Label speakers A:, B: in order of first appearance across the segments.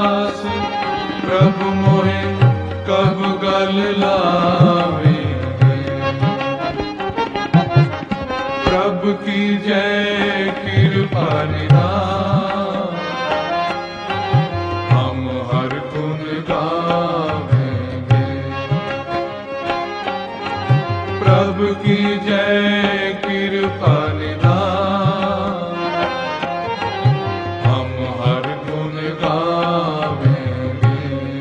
A: आस, प्रभु मोहे कब गल लावेंगे। प्रभु की जय कृपा निधान, हम हर गुण गावेंगे। प्रभु की जय कृपा निधान, हम हर गुण गावेंगे।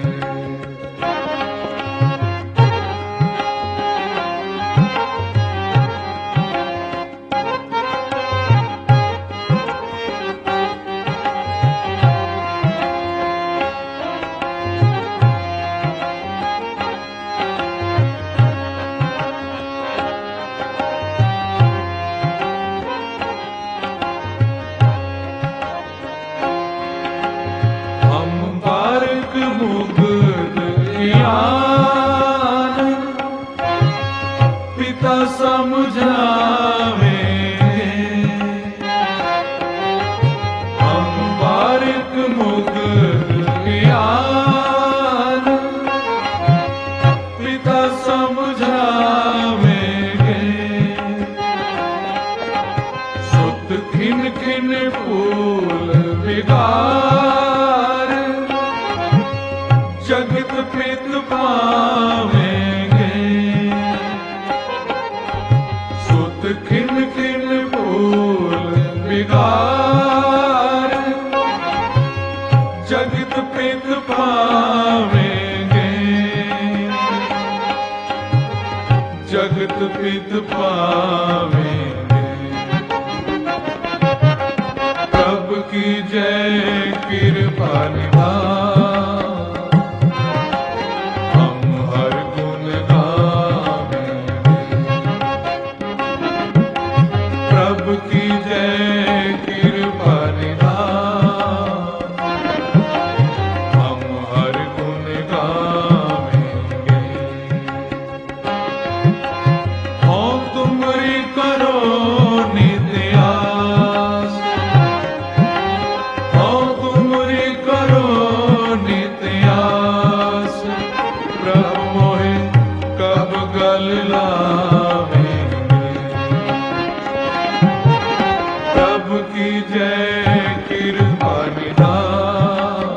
A: पिता समझावेंगे, हम बारिक मुग्ध ज्ञान, पिता समझावेंगे। सुत खिन खिन फूल बिगार, जगत पित पावेंगे। सुत खिन खिन फूल बिगार, जगत पित पावेंगे। जगत पित पावेंगे। प्रभु की जय कृपा निधान, हम हर गुण गावेंगे। प्रभु की जय कृपा निधान, हम हर गुण गावेंगे। हो तुमरी करो नित्य आस, हो तुमरी करो नित्य आस, प्रभु मोहे कब गल लावेंगे। प्रभु की जय कृपा निधान,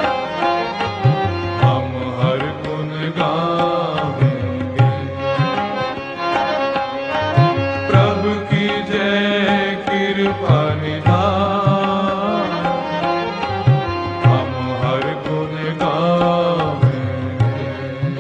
A: हम हर गुण गावेंगे। प्रभु की जय कृपा निधान, हम हर गुण गावेंगे।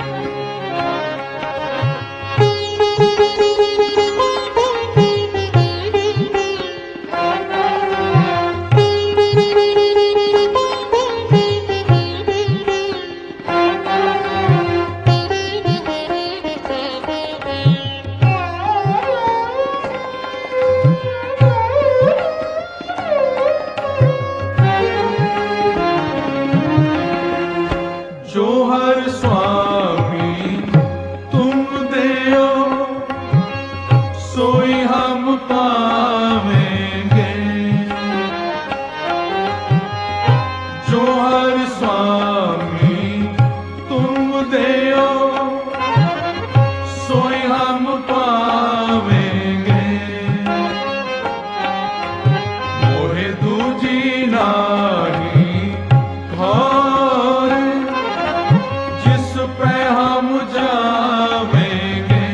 A: जो हर स्वामी तुम देओ, सोई हम पावेंगे। जो हर स्वामी तुम देओ, सोई हम पावेंगे। मोहे दूजी नाही घोर, जिस पे हम जावेंगे।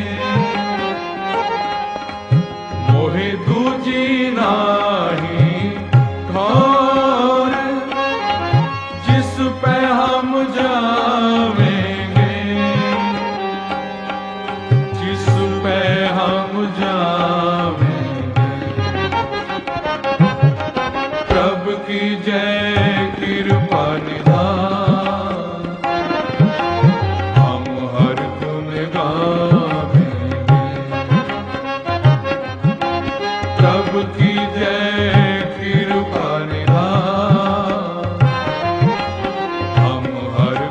A: मोहे दूजी नाही घोर, जिस पे हम जावेंगे। जिस पे हम जावेंगे। प्रभु की जय कृपा निधान, हम हर गुण गावेंगे। प्रभु की जय कृपा निधान, हम हर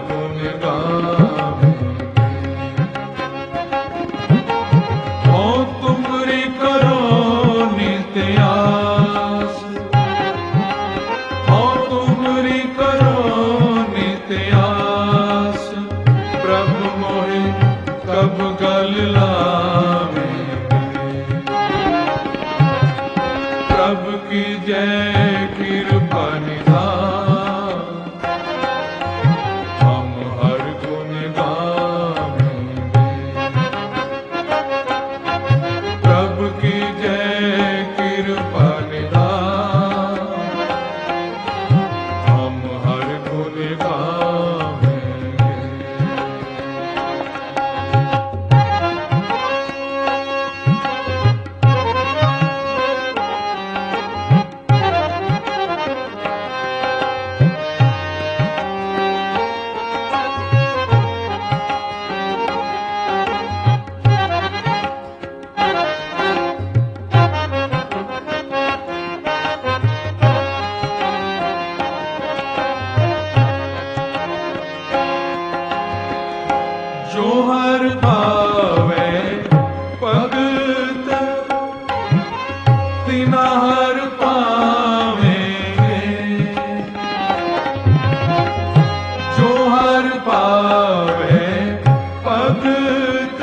A: पावे भगत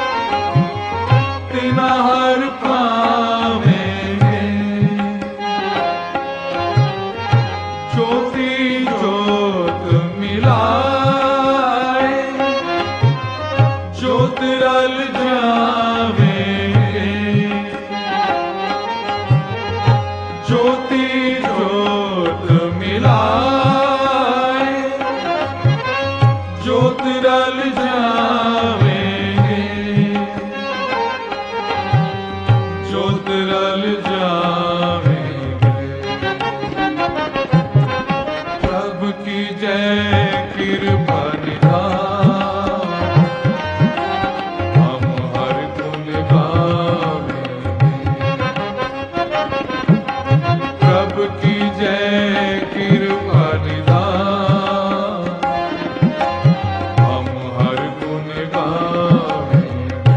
A: तिना हर पावेंगे। ज्योति ज्योत मिलाए ज्योत रल जावेंगे। ज्योति ज्योत मिलाए ज्योत रल जावेंगे। ज्योत रल जावेंगे। प्रभु की जय कृपा निधान हम हर गुण गावेंगे। प्रभु की जय कृपा निधान हम हर गुण गावेंगे।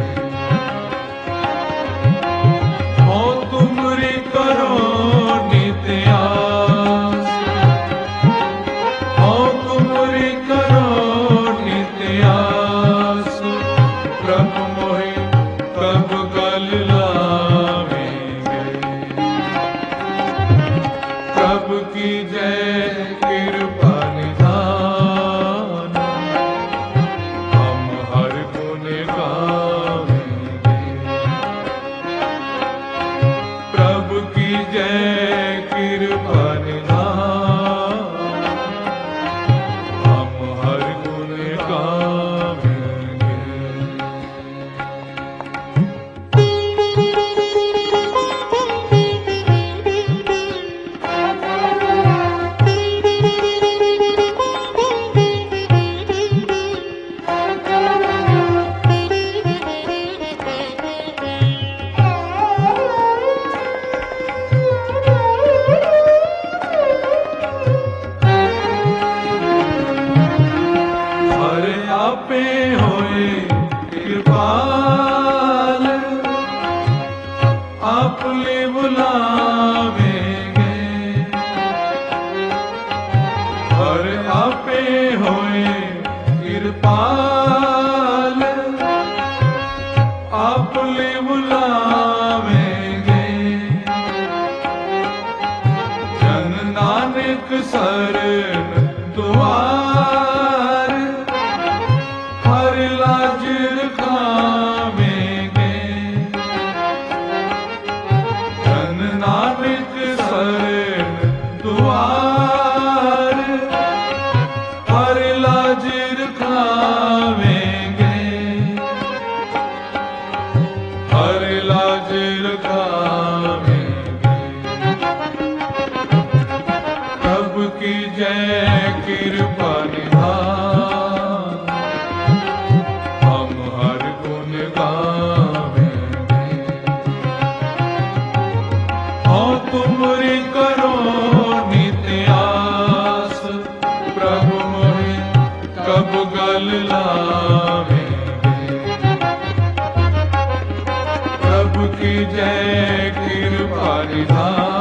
A: हो तुमरी करो नित्य आस। हो तुमरी करो नित्य आस। प्रभु मोहि कब गल लावेंगे। प्रभु की जय कृपा निधान हम हर गुण गावेंगे। प्रभु की जय कृपा निधान हम हर गुण गावेंगे। हर आपे होए कृपाल आपले बुलावेंगे। हर आपे होए कृपाल आपले बुलावेंगे। जन नानक शरण द्वार हर लाज रखावेंगे। जन नानक शरण द्वार हर लाज रखावेंगे। हर लाज रखावेंगे। प्रभु की जय कृपा निधान हम हर गुण गावेंगे। हो तुमरी करो नित्य आस। प्रभु मोहि कब गल लावेंगे। प्रभु की जय कृपा निधान